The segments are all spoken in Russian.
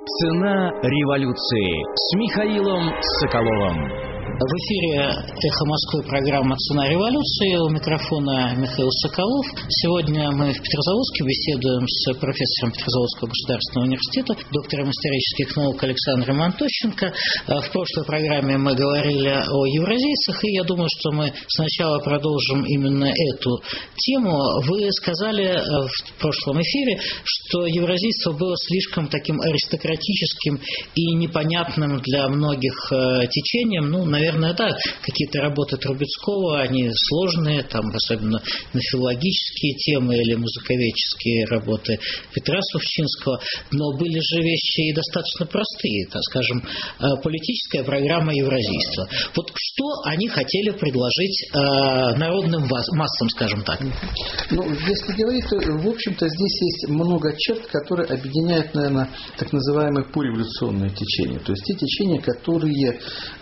Цена революции с Михаилом Соколовым. В эфире «Эхо Москвы» программа «Цена революции». У микрофона Михаил Соколов. Сегодня мы в Петрозаводске беседуем с профессором Петрозаводского государственного университета, доктором исторических наук Александром Антощенко. В прошлой программе мы говорили о евразийцах, и я думаю, что мы сначала продолжим именно эту тему. Вы сказали в прошлом эфире, что евразийство было слишком таким аристократическим и непонятным для многих течением. Наверное, да, какие-то работы Трубецкого, они сложные, там, особенно на филологические темы или музыковедческие работы Петра Сувчинского, но были же вещи и достаточно простые, так скажем, политическая программа евразийства. Вот что они хотели предложить народным массам, скажем так? Если говорить, то, в общем-то, здесь есть много черт, которые объединяют, наверное, так называемые пореволюционные течения. То есть те течения, которые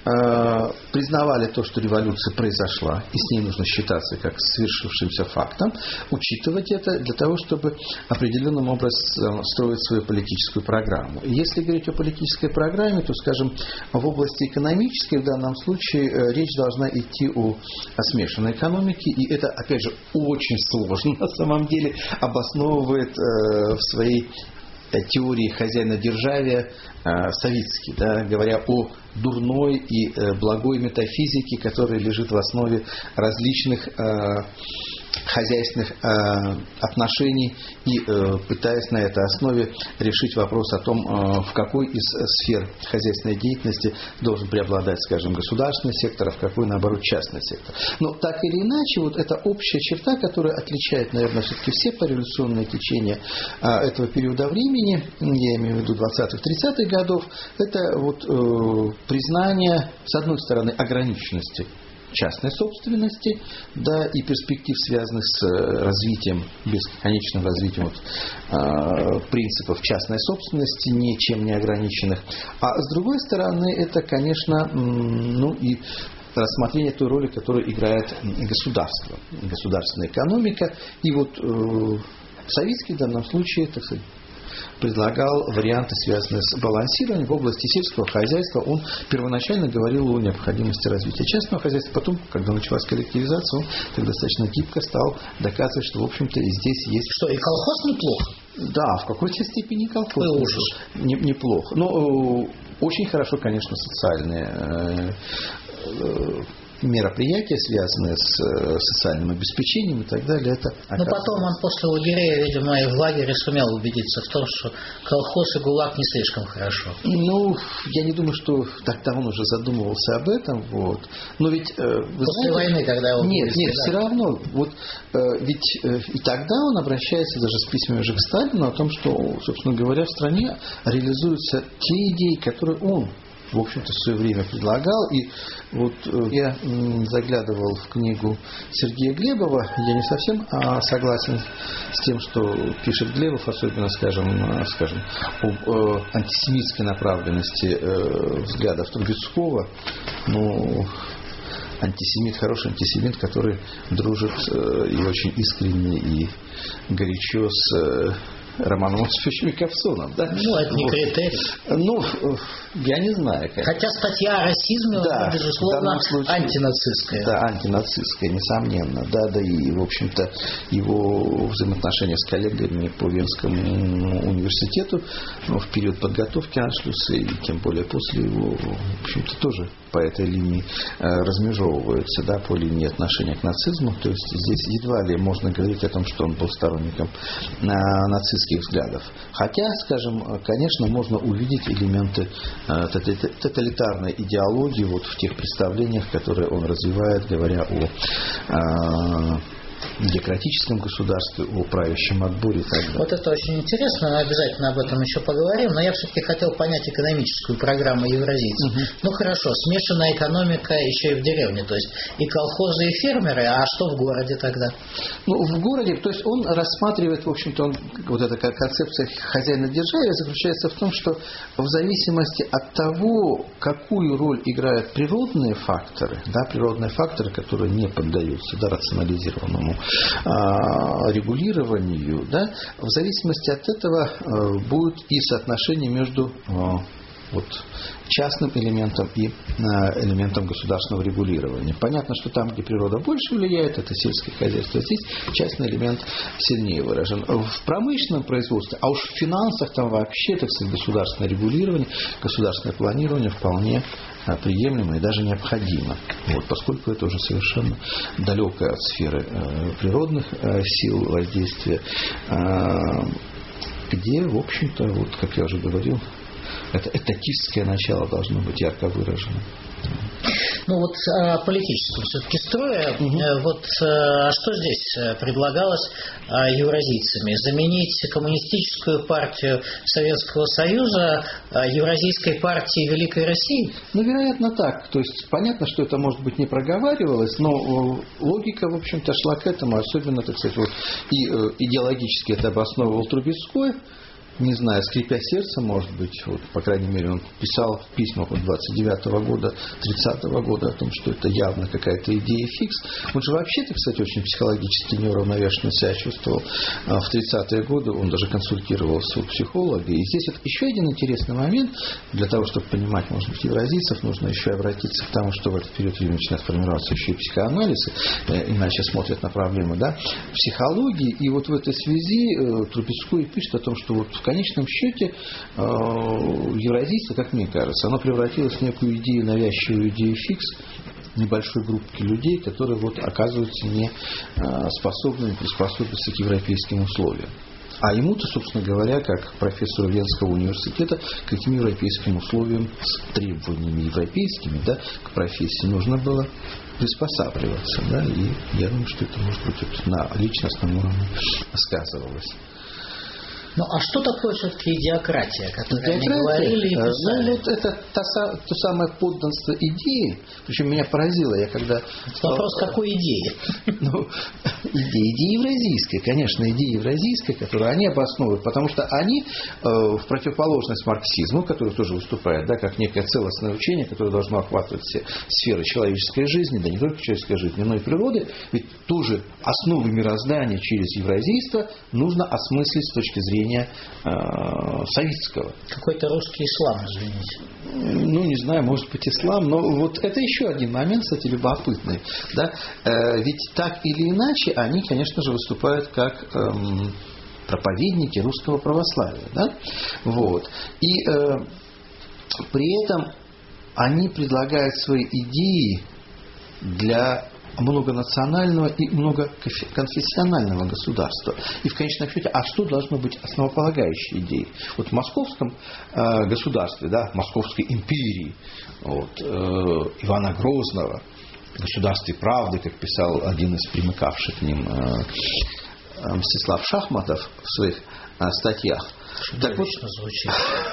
признавали то, что революция произошла, и с ней нужно считаться как свершившимся фактом, учитывать это для того, чтобы определенным образом строить свою политическую программу. И если говорить о политической программе, то, скажем, в области экономической в данном случае речь должна идти о смешанной экономике, и это, опять же, очень сложно на самом деле обосновывает в своей теории хозяйнодержавия Савицкий, говоря о дурной и благой метафизике, которая лежит в основе различных хозяйственных отношений, и пытаясь на этой основе решить вопрос о том, в какой из сфер хозяйственной деятельности должен преобладать, скажем, государственный сектор, а в какой, наоборот, частный сектор. Но так или иначе, вот эта общая черта, которая отличает, наверное, все-таки все пореволюционные течения этого периода времени, я имею в виду 20-30-х годов, это вот признание, с одной стороны, ограниченности частной собственности, и перспектив, связанных с развитием, бесконечным развитием принципов частной собственности, ничем не ограниченных. А с другой стороны, это, конечно, и рассмотрение той роли, которую играет государство, государственная экономика. И вот Савицкий в данном случае, так сказать, предлагал варианты, связанные с балансированием в области сельского хозяйства. Он первоначально говорил о необходимости развития частного хозяйства. Потом, когда началась коллективизация, он так достаточно гибко стал доказывать, что, в общем-то, и здесь есть... Что, и колхоз неплохо? Да, в какой-то степени колхоз неплохо. Но очень хорошо, конечно, социальные мероприятия, связанные с социальным обеспечением и так далее. Но потом он после лагеря, видимо, и в лагере сумел убедиться в том, что колхоз и ГУЛАГ не слишком хорошо. Я не думаю, что тогда он уже задумывался об этом. Но ведь... После войны, когда он... Нет, все равно. Ведь и тогда он обращается даже с письмами уже к Сталину о том, что, собственно говоря, в стране реализуются те идеи, которые он, в общем-то, в свое время предлагал. И я заглядывал в книгу Сергея Глебова. Я не совсем согласен с тем, что пишет Глебов, особенно, скажем, об антисемитской направленности взглядов Трубецкого. Антисемит, хороший антисемит, который дружит и очень искренне и горячо с Романом Осиповичем Ковсуном. Это не критерий. Я не знаю. Хотя статья о расизме, безусловно, антинацистская. Да, антинацистская, несомненно. И, в общем-то, его взаимоотношения с коллегами по Венскому университету в период подготовки аншлюса и тем более после его, в общем-то, тоже по этой линии размежевываются, по линии отношения к нацизму. То есть здесь едва ли можно говорить о том, что он был сторонником нацистских взглядов. Хотя, скажем, конечно, можно увидеть элементы тоталитарной идеологии в тех представлениях, которые он развивает, говоря о демократическом государстве, о правящем отборе и так далее. Вот это очень интересно, мы обязательно об этом еще поговорим, но я все-таки хотел понять экономическую программу евразийцев. Хорошо, смешанная экономика еще и в деревне, то есть и колхозы, и фермеры, а что в городе тогда? В городе, то есть он рассматривает, в общем-то, эта концепция хозяина-державия заключается в том, что в зависимости от того, какую роль играют природные факторы, которые не поддаются рационализированному регулированию, да, в зависимости от этого будет и соотношение между частным элементом и элементом государственного регулирования. Понятно, что там, где природа больше влияет, это сельское хозяйство. Здесь частный элемент сильнее выражен. В промышленном производстве, а уж в финансах там вообще, так сказать, государственное регулирование, государственное планирование вполне приемлемо и даже необходимо. Поскольку это уже совершенно далекое от сферы природных сил воздействия, где, в общем-то, как я уже говорил, это этатистское начало должно быть ярко выражено. О политическом все-таки строе. Что здесь предлагалось евразийцами? Заменить коммунистическую партию Советского Союза Евразийской партией Великой России? Вероятно, так. То есть, понятно, что это, может быть, не проговаривалось, но логика, в общем-то, шла к этому. Особенно, так сказать, и идеологически это обосновывал Трубецкой. Не знаю, скрипя сердце, может быть, по крайней мере, он писал в письмах 29-го года, 30-го года о том, что это явно какая-то идея фикс. Он же вообще-то, кстати, очень психологически неуравновешенно себя чувствовал в 30-е годы. Он даже консультировался у психолога. И здесь еще один интересный момент. Для того, чтобы понимать, может быть, евразийцев, нужно еще обратиться к тому, что в этот период времени начинает формироваться еще и психоанализ, иначе смотрят на проблемы, да, психологии. И в этой связи Трубецкой пишет о том, что в конечном счете евразийство, как мне кажется, оно превратилось в некую идею, навязчивую идею фикс небольшой группки людей, которые оказываются не способными приспособиться к европейским условиям. А ему-то, собственно говоря, как профессору Венского университета, к этим европейским условиям с требованиями европейскими, да, к профессии нужно было приспосабливаться. Да, и я думаю, что это, может быть, на личностном уровне сказывалось. А что такое все-таки идеократия, которую они говорили и писали? Это то самое подданство идеи. Причем меня поразило, я когда... Вопрос, какой идеи? Идея евразийская, конечно, идея евразийская, которую они обосновывают, потому что они в противоположность марксизму, который тоже выступает, да, как некое целостное учение, которое должно охватывать все сферы человеческой жизни, да не только человеческой жизни, но и природы, ведь тоже основы мироздания через евразийство нужно осмыслить с точки зрения советского. Какой-то русский ислам, извините. Не знаю, может быть, ислам, но это еще один момент, кстати, любопытный. Да? Ведь так или иначе они, конечно же, выступают как проповедники русского православия. Да? И при этом они предлагают свои идеи для многонационального и многоконфессионального государства. И в конечном счете, а что должно быть основополагающей идеей? В московском государстве, да, Московской империи, Ивана Грозного, государстве правды, как писал один из примыкавших к ним Мстислав Шахматов в своих статьях. Чудовищно звучит.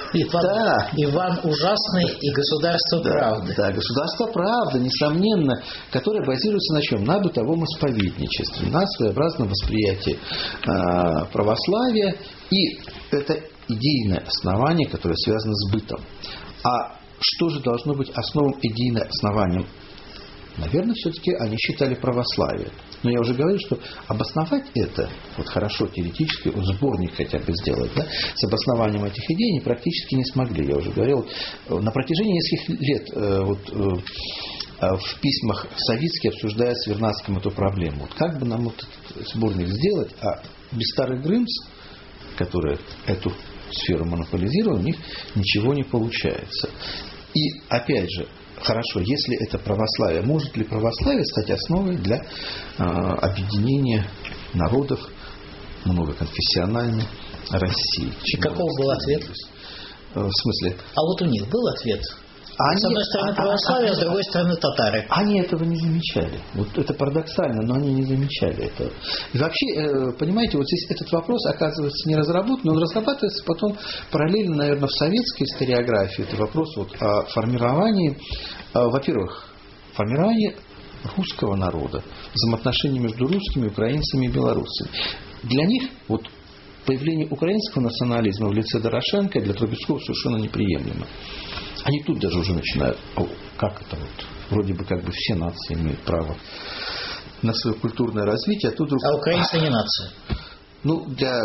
Иван ужасный и государство правды. Да, государство правды, несомненно, которое базируется на чем? На бытовом исповедничестве, на своеобразном восприятии православия. И это идейное основание, которое связано с бытом. А что же должно быть основным идейным основанием? Наверное, все-таки они считали православие. Но я уже говорил, что обосновать это, хорошо теоретически, сборник хотя бы сделать, да, с обоснованием этих идей они практически не смогли. Я уже говорил, на протяжении нескольких лет в письмах Савицкий обсуждает с Вернадским эту проблему. Как бы нам этот сборник сделать, а без старых Грымс, которые эту сферу монополизировали, у них ничего не получается. И опять же, хорошо, если это православие, может ли православие стать основой для объединения народов многоконфессиональной России? И каков был ответ? В смысле? А у них был ответ? С одной стороны православие, а с другой стороны татары. Они этого не замечали. Это парадоксально, но они не замечали этого. И вообще, понимаете, здесь этот вопрос оказывается не разработан, но он разрабатывается потом параллельно, наверное, в советской историографии. Это вопрос о формировании, во-первых, формировании русского народа, взаимоотношений между русскими, украинцами и белорусами. Для них появление украинского национализма в лице Дорошенко для Трубецкого совершенно неприемлемо. Они тут даже уже начинают, как это вроде бы все нации имеют право на свое культурное развитие. А тут вдруг... А украинцы не нация. Ну, для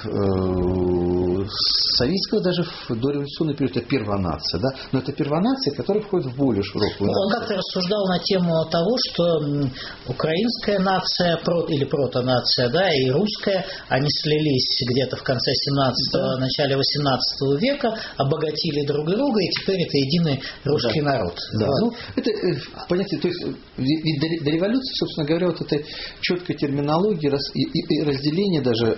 советского даже в дореволюционный период это первонация, да? Но это первонация, которая входит в более широкую нацию. Он как-то рассуждал на тему того, что украинская нация или протонация, да, и русская, они слились где-то в конце 17-го, начале 18 века, обогатили друг друга, и теперь это единый русский народ. Да. Вот. Ну, это понятие, то есть ведь до революции, собственно говоря, вот этой четкой терминологии и разделения даже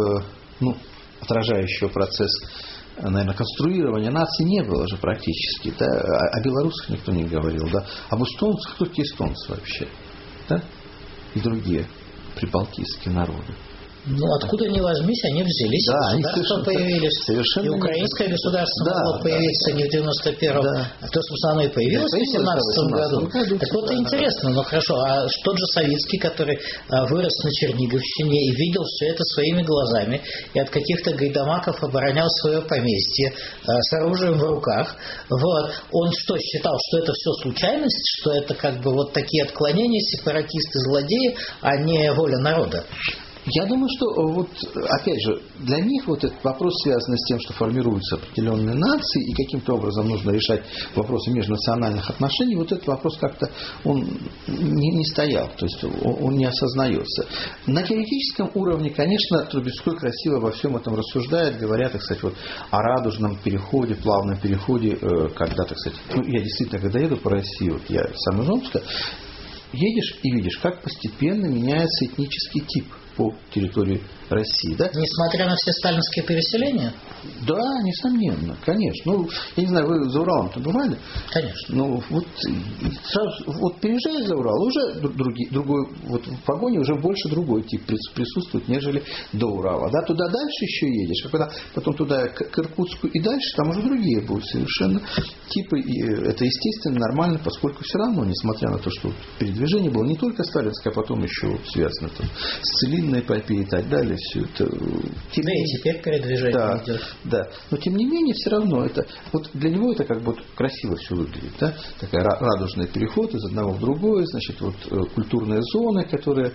отражающего процесс, наверное, конструирования нации не было же практически. Да? О белорусах никто не говорил. Да? Об эстонцах, кто такие эстонцы вообще? Да? И другие прибалтийские народы. Ну, откуда ни возьмись, они взялись, да, государства появились. И украинское государство могло появиться не в 91-м, а то, собственно, оно и появилось в 18 году. Так вот, интересно, ну хорошо, а тот же Савицкий, который вырос на Черниговщине и видел все это своими глазами, и от каких-то гайдамаков оборонял свое поместье с оружием в руках, вот, он что, считал, что это все случайность, что это как бы вот такие отклонения, сепаратисты, злодеи, а не воля народа? Я думаю, что вот, опять же, для них вот этот вопрос, связанный с тем, что формируются определенные нации и каким-то образом нужно решать вопросы межнациональных отношений, вот этот вопрос как-то он не стоял, то есть он не осознается. На теоретическом уровне, конечно, Трубецкой красиво во всем этом рассуждает, говоря, так сказать, вот о радужном переходе, плавном переходе, когда, так сказать, я действительно, когда еду по России, вот я сам из Омска, едешь и видишь, как постепенно меняется этнический тип по территории России. Да? Несмотря на все сталинские переселения? Да, несомненно, конечно. Ну, я не знаю, вы за Уралом-то бывали? Конечно. Ну, вот сразу, вот переезжаешь за Урал, уже другой, вот в погоне уже больше другой тип присутствует, нежели до Урала. Да? Туда дальше еще едешь, а когда потом туда к Иркутску и дальше, там уже другие будут совершенно типы. И это естественно, нормально, поскольку все равно, несмотря на то, что передвижение было не только сталинское, а потом еще связано там, с целинной эпопеей и так далее. Все это, да, и теперь передвижение идет. Да, но тем не менее все равно это вот для него это как бы вот красиво все выглядит, да? Такая радужный переход из одного в другое, значит вот культурные зоны, которые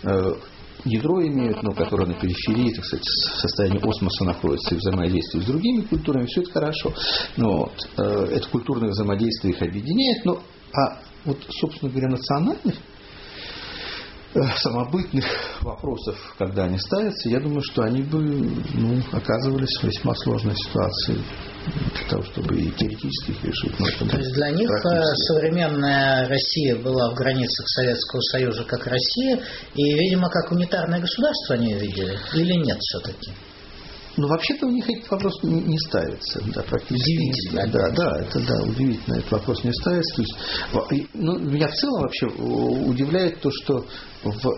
ядро имеют, но которые на периферии, так сказать, в состоянии осмоса находятся и взаимодействуют с другими культурами, все это хорошо. Но вот, это культурное взаимодействие их объединяет, но вот, собственно говоря, национальных самобытных вопросов, когда они ставятся, я думаю, что они бы оказывались в весьма сложной ситуации для того, чтобы и теоретически их решить. То есть для них современная Россия была в границах Советского Союза как Россия, и, видимо, как унитарное государство они ее видели, или нет все-таки? Ну, вообще-то у них этот вопрос не ставится. Да, практически. Удивительно. Да, удивительно, этот вопрос не ставится. То есть, меня в целом вообще удивляет то, что в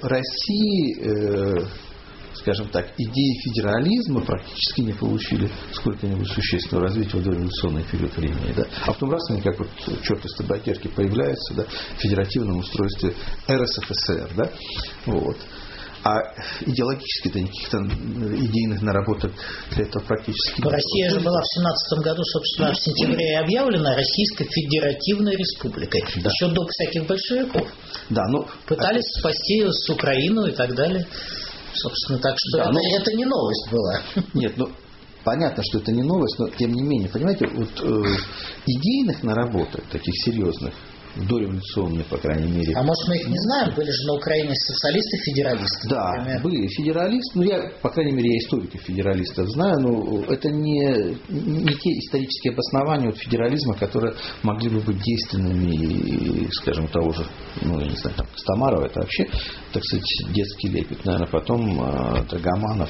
России, скажем так, идеи федерализма практически не получили сколько-нибудь существенного развития в дореволюционный период времени. Да? А потом раз они как вот черт из табакерки появляются, да, в федеративном устройстве РСФСР. Да? Вот. А идеологически-то никаких-то идейных наработок для этого практически нет. Россия же была в 17 году, собственно, в сентябре объявлена Российской Федеративной Республикой. Да. Еще до всяких большевиков. Да, пытались спасти с Украину и так далее. Собственно, так что это не новость была. Нет, понятно, что это не новость, но тем не менее, понимаете, вот идейных наработок, таких серьезных, дореволюционные, по крайней мере. А может, мы их не знаем? Были же на Украине социалисты-федералисты, да, например. Были федералисты. Я, по крайней мере, я историков-федералистов знаю, но это не те исторические обоснования от федерализма, которые могли бы быть действенными, скажем, того же, я не знаю, там, Костомарова, это вообще, так сказать, детский лепет. Наверное, потом Драгоманов.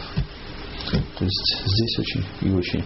То есть здесь очень и очень,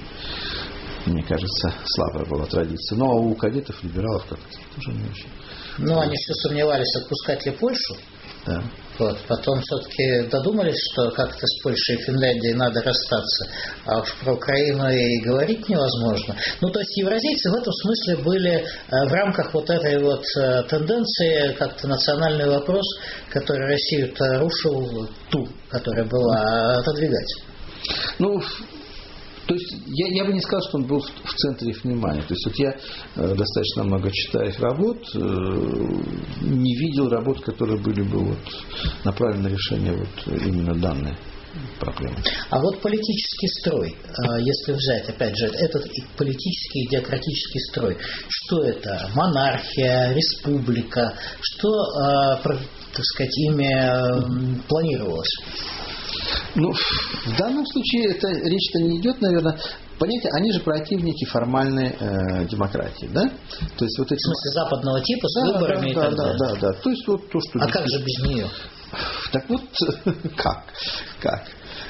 мне кажется, слабая была традиция. Ну, а у кадетов, либералов как-то тоже не очень. Они все сомневались, отпускать ли Польшу. Да. Вот. Потом все-таки додумались, что как-то с Польшей и Финляндией надо расстаться. А про Украину и говорить невозможно. То есть евразийцы в этом смысле были в рамках вот этой вот тенденции, как-то национальный вопрос, который Россию-то рушил, ту, которая была, отодвигать. То есть я бы не сказал, что он был в центре их внимания. То есть вот я достаточно много читаю их работ, не видел работ, которые были бы вот направлены на решение вот именно данной проблемы. А вот политический строй, если взять, опять же, этот политический идиократический строй, что это? Монархия, республика, что, так сказать, ими планировалось? Ну, в данном случае речь-то не идет, наверное. Понимаете, они же противники формальной демократии, да? То есть вот эти... В смысле западного типа с выборами и так далее. Да. То есть вот то, что... А как же без нее? Так вот, как?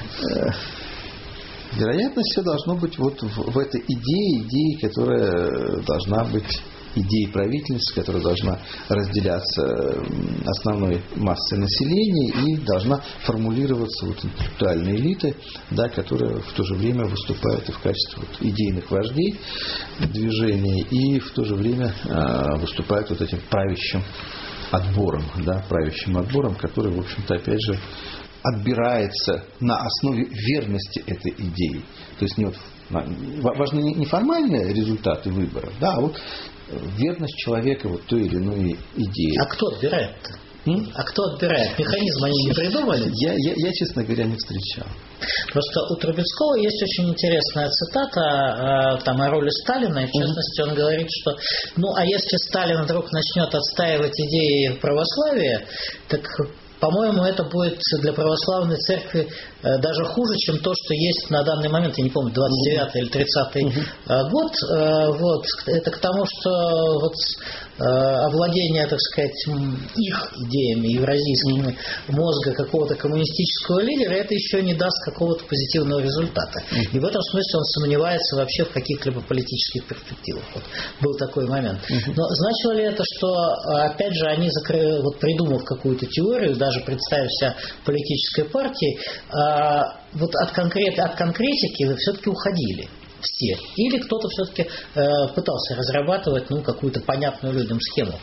Вероятно, все должно быть вот в этой идее, которая должна быть идеей правительства, которая должна разделяться основной массой населения и должна формулироваться вот интеллектуальной элитой, да, которая в то же время выступает и в качестве вот идейных вождей движения, и в то же время выступает вот этим правящим отбором, который, в общем-то, опять же, отбирается на основе верности этой идеи. То есть важны не формальные результаты выборов, да, а вот верность человека вот той или иной идее. А кто отбирает-то? А кто отбирает? Механизм они не придумали? Я, честно говоря, не встречал. Просто у Трубецкого есть очень интересная цитата там, о роли Сталина. И в частности, он говорит, что а если Сталин вдруг начнет отстаивать идеи православия, так... По-моему, это будет для православной церкви даже хуже, чем то, что есть на данный момент, я не помню, 29-й или 30-й год. Вот. Это к тому, что вот овладение, так сказать, их идеями евразийскими мозга какого-то коммунистического лидера, это еще не даст какого-то позитивного результата. И в этом смысле он сомневается вообще в каких-либо политических перспективах. Вот. Был такой момент. Но значило ли это, что, опять же, они, вот придумав какую-то теорию, даже представив себя политической партией, вот от конкретики все-таки уходили? Все. Или кто-то все-таки пытался разрабатывать какую-то понятную людям схему?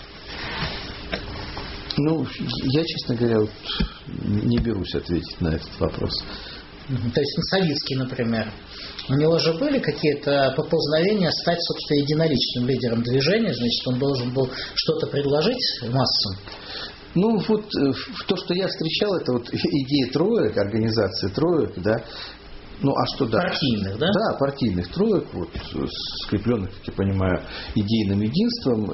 Я, честно говоря, вот не берусь ответить на этот вопрос. То есть Савицкий, например, у него же были какие-то поползновения стать, собственно, единоличным лидером движения, значит, он должен был что-то предложить массам. Вот то, что я встречал, это вот идея троек, организации троек, да. А что дальше? Партийных, да? Да, партийных троек, вот, скрепленных, как я понимаю, идейным единством.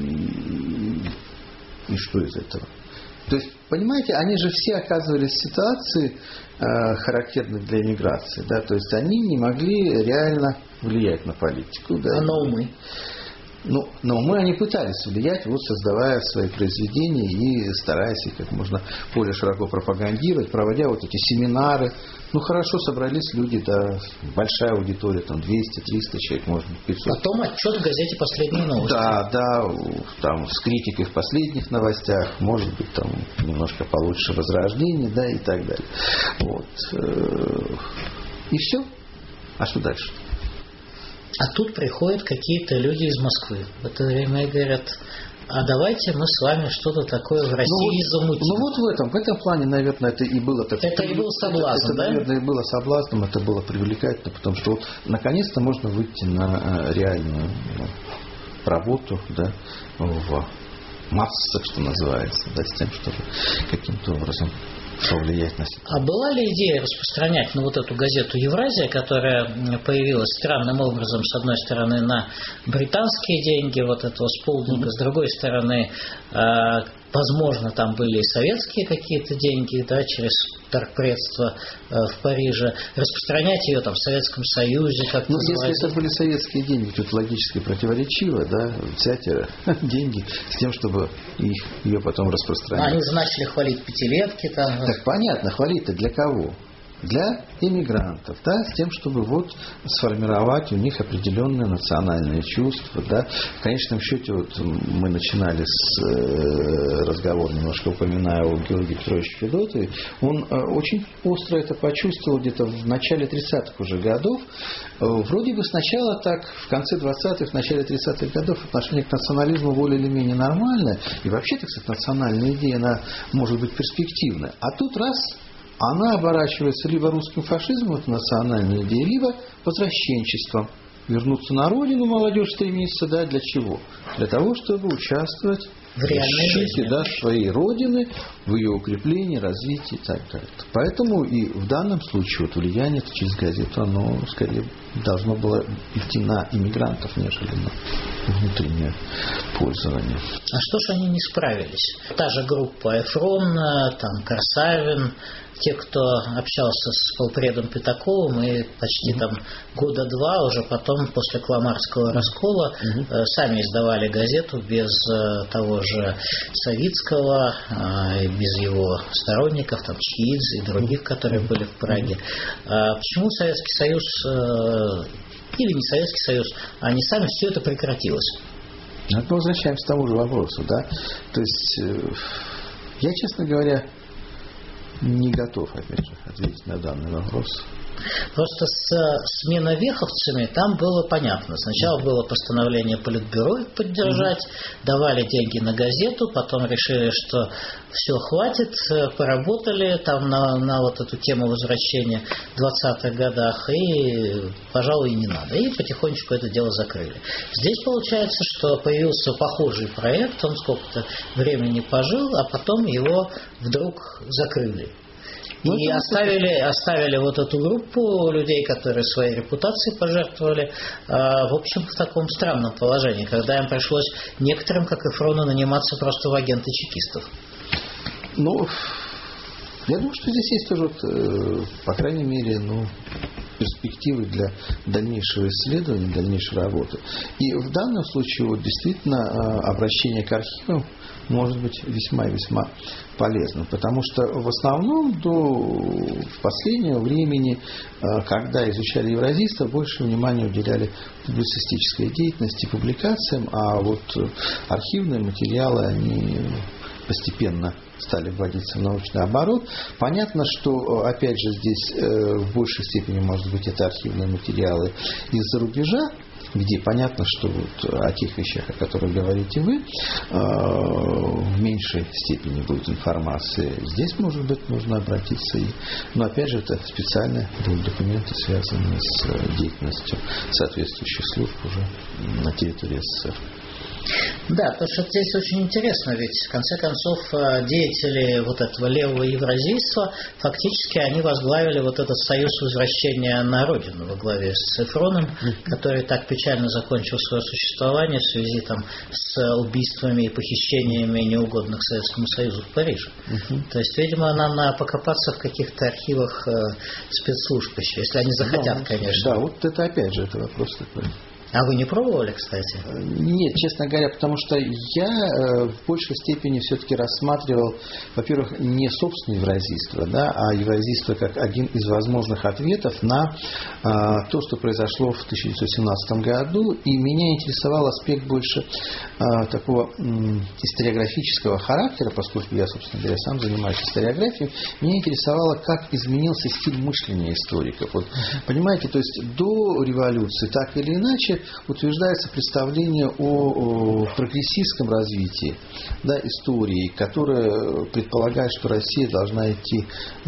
И что из этого? То есть, понимаете, они же все оказывались в ситуации, характерной для эмиграции. Да? То есть, они не могли реально влиять на политику. Да? А на умы? На умы они пытались влиять, вот создавая свои произведения и стараясь их как можно более широко пропагандировать, проводя вот эти семинары. Хорошо собрались люди, да, большая аудитория, там 200-300 человек, может быть, 500. Потом отчет в газете «Последние новости». Да, там с критикой в последних новостях, может быть, там немножко получше возрождение, да, и так далее. Вот. И все. А что дальше? А тут приходят какие-то люди из Москвы в это время и говорят: а давайте мы с вами что-то такое в России замутим. В этом плане, наверное, это и было так. Это и был соблазн, да? Наверное, и было соблазном, это было привлекательно, потому что вот наконец-то можно выйти на реальную работу, да, в массах, что называется, да, с тем, чтобы каким-то образом повлиять на себя. А была ли идея распространять вот эту газету «Евразия», которая появилась странным образом, с одной стороны, на британские деньги, вот этого сполдинга, с другой стороны, возможно, там были и советские какие-то деньги, да, через торгпредство в Париже, распространять ее там в Советском Союзе, как если это были советские деньги, тут логически противоречиво, да, взять деньги с тем, чтобы ее потом распространять. Они начали хвалить пятилетки там. Так понятно, хвалить-то для кого? Для иммигрантов, да, с тем, чтобы вот сформировать у них определенные национальные чувства, да. В конечном счете, вот мы начинали с разговора, немножко упоминая о Георгии Петровиче Федотове, он очень остро это почувствовал где-то в начале 30-х уже годов. Вроде бы сначала так, в конце 20-х, в начале 30-х годов отношение к национализму более или менее нормальное, и вообще, так сказать, национальная идея, она может быть перспективная. А тут раз она оборачивается либо русским фашизмом, это национальная идея, либо возвращенчеством. Вернуться на родину молодежь стремится, да, для чего? Для того, чтобы участвовать в защите, да, своей родины, в ее укреплении, развитии и так далее. Поэтому и в данном случае вот влияние через газету, оно скорее должно было идти на иммигрантов, нежели на внутреннее пользование. А что ж они не справились? Та же группа Эфрон, там Красавин, те, кто общался с полпредом Пятаковым, и почти там года два уже потом, после Кламарского раскола, сами издавали газету без того же Савицкого, без его сторонников, там Чхиидзе и других, которые были в Праге. Почему Советский Союз, или не Советский Союз, они сами, все это прекратилось? Мы возвращаемся к тому же вопросу, да? То есть, я, честно говоря, не готов, опять же, ответить на данный вопрос. Просто с сменовеховцами там было понятно. Сначала было постановление Политбюро их поддержать, давали деньги на газету, потом решили, что все, хватит, поработали там на вот эту тему возвращения в 20-х годах, и, пожалуй, и не надо. И потихонечку это дело закрыли. Здесь получается, что появился похожий проект, он сколько-то времени пожил, а потом его вдруг закрыли. И оставили вот эту группу людей, которые своей репутацией пожертвовали, в общем, в таком странном положении, когда им пришлось некоторым, как Эфрону, наниматься просто в агенты чекистов. Ну, я думаю, что здесь есть тоже, по крайней мере, перспективы для дальнейшего исследования, дальнейшей работы. И в данном случае вот, действительно обращение к архивам может быть весьма и весьма полезным, потому что в основном до последнего времени, когда изучали евразийство, больше внимания уделяли публицистической деятельности, публикациям, а вот архивные материалы, они постепенно стали вводиться в научный оборот. Понятно, что, опять же, здесь в большей степени, может быть, это архивные материалы из-за рубежа, где понятно, что вот о тех вещах, о которых говорите вы, в меньшей степени будет информация. Здесь, может быть, нужно обратиться. Но, опять же, это специальные документы, связанные с деятельностью соответствующих служб уже на территории СССР. Да, потому что здесь очень интересно, ведь в конце концов деятели вот этого левого евразийства, фактически они возглавили вот этот союз возвращения на родину во главе с Эфроном, который так печально закончил свое существование в связи там с убийствами и похищениями неугодных Советскому Союзу в Париже. То есть, видимо, надо покопаться в каких-то архивах спецслужб еще, если они захотят, конечно. Да, вот это опять же это вопрос такой. А вы не пробовали, кстати? Нет, честно говоря, потому что я в большей степени все-таки рассматривал, во-первых, не собственное евразийство, да, а евразийство как один из возможных ответов на то, что произошло в 1917 году. И меня интересовал аспект больше такого историографического характера, поскольку я, собственно говоря, сам занимаюсь историографией. Меня интересовало, как изменился стиль мышления историков. Вот, понимаете, то есть до революции, так или иначе, утверждается представление о прогрессистском развитии, да, истории, которое предполагает, что Россия должна идти,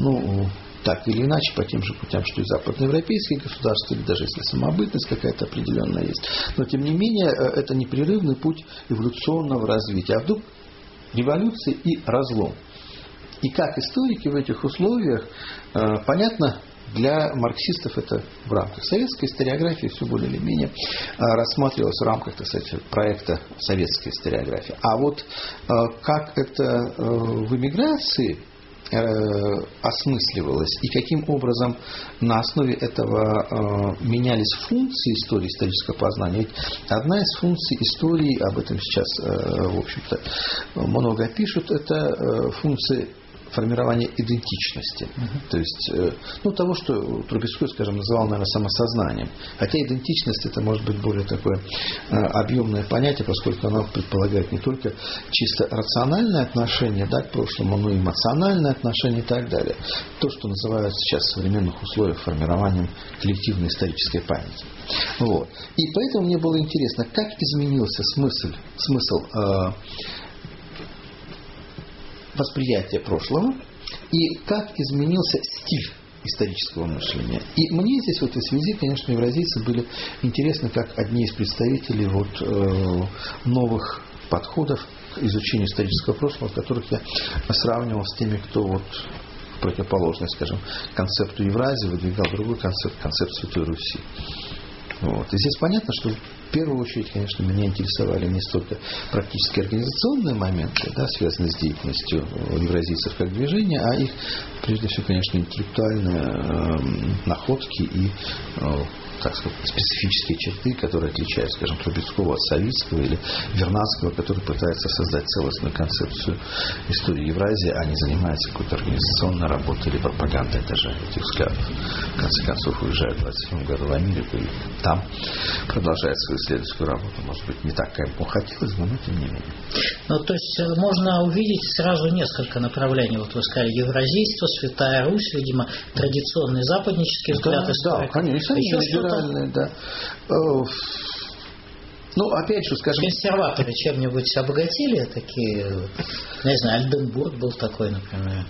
так или иначе, по тем же путям, что и западноевропейские государства, или даже если самобытность какая-то определенная есть. Но, тем не менее, это непрерывный путь эволюционного развития. А вдруг революция и разлом. И как историки в этих условиях, понятно, для марксистов это в рамках советской историографии все более или менее рассматривалось в рамках, так сказать, проекта советской историографии. А вот как это в эмиграции осмысливалось и каким образом на основе этого менялись функции истории, исторического познания. Ведь одна из функций истории, об этом сейчас, в общем-то, много пишут, это функция формирования идентичности. То есть, того, что Трубецкой, скажем, называл, наверное, самосознанием. Хотя идентичность это может быть более такое объемное понятие, поскольку оно предполагает не только чисто рациональное отношение, да, к прошлому, но и эмоциональное отношение и так далее. То, что называют сейчас в современных условиях формированием коллективной исторической памяти. Вот. И поэтому мне было интересно, как изменился смысл восприятие прошлого и как изменился стиль исторического мышления. И мне здесь в этой связи, конечно, евразийцы были интересны как одни из представителей новых подходов к изучению исторического прошлого, которых я сравнивал с теми, кто противоположный, скажем, концепту Евразии выдвигал другой концепт Святой Руси. И здесь понятно, что в первую очередь, конечно, меня интересовали не столько практически организационные моменты, связанные с деятельностью евразийцев как движения, а их, прежде всего, конечно, интеллектуальные находки и, так сказать, специфические черты, которые отличают, скажем, Трубецкого от Савицкого или Вернадского, который пытается создать целостную концепцию истории Евразии, а не занимается какой-то организационной работой или пропагандой даже этих взглядов. В конце концов, уезжает в 27 году в Америку и там продолжает свою исследовательскую работу. Может быть, не так, как ему хотелось, но тем не менее. То есть можно увидеть сразу несколько направлений. Вот вы сказали, евразийство, Святая Русь, видимо, традиционный западнический взгляд истории. Да, конечно. Еще что-то? Да. Опять же, скажем... Консерваторы чем-нибудь обогатили такие? Не знаю, Альденбург был такой, например.